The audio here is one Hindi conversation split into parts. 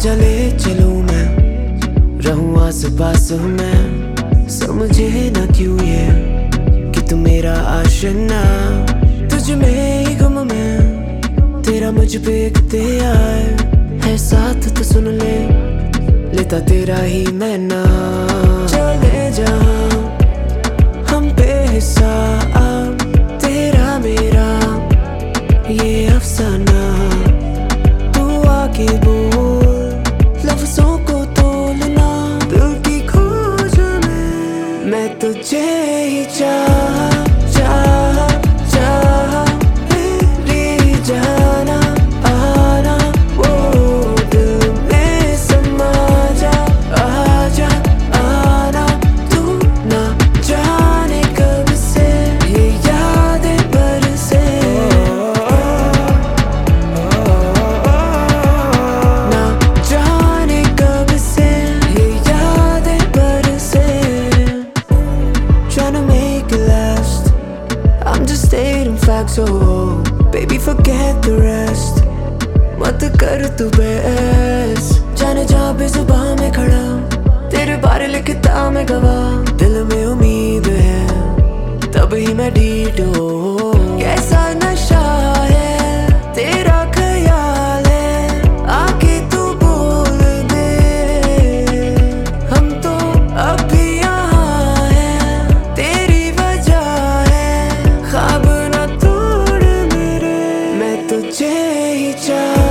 चले चलूं मैं, रहूं आस पास मैं, समझे ना क्यों ये कि तू मेरा आशिना। तुझ में ही गुम मैं, तेरा मुझ पे इख्तियार है, साथ तो सुन ले, लेता तेरा ही मैं नाम। चले जहां हम बेहिसाब, तेरा मेरा ये अफसाना, तू आके बोल लफ्जों को तोलना, दिल की खोज में मैं तुझे ही चाह मेरी जाना आना, वो दिल में समा जा, आजा आना, तू ना जाने कब से ये यादें बरसे, ना जाने कब से ये यादें बरसे। Tryna make it last, I'm just stating facts, oh baby forget the rest, मत कर तू बहस, जाने जा बेजुबान में खड़ा, तेरे बारे लिखता मैं गवाह, दिल में उम्मीद है तब ही मैं ढीठ हूँ। कैसा नशा है तेरा ख्याल है, आके तू बोल दे, हम तो अब भी यहाँ हैं, तेरी वजह है, ख्वाब ना तोड़ मेरे, मैं तुझे ही चाह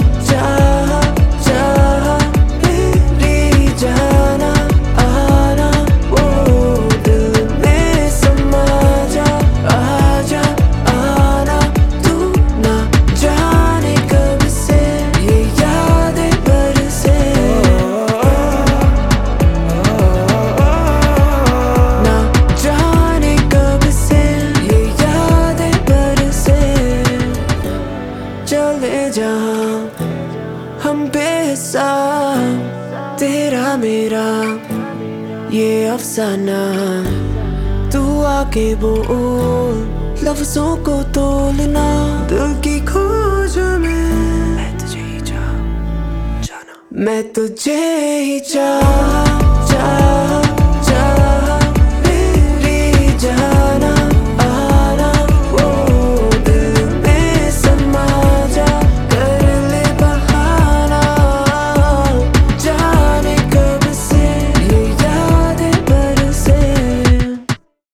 मेरी जाना आना, वो दिल में समा जा, आजा आना, तू ना जाने कब से ये यादें बरसे, ना जाने कब से ये यादें बरसे। चले जहां हम बेहिसाब, तेरा मेरा ये अफसाना, तू आके बोल लफ्जों को तोलना, दिल की खोज में मैं तुझे ही चाह, मैं तुझे ही चाह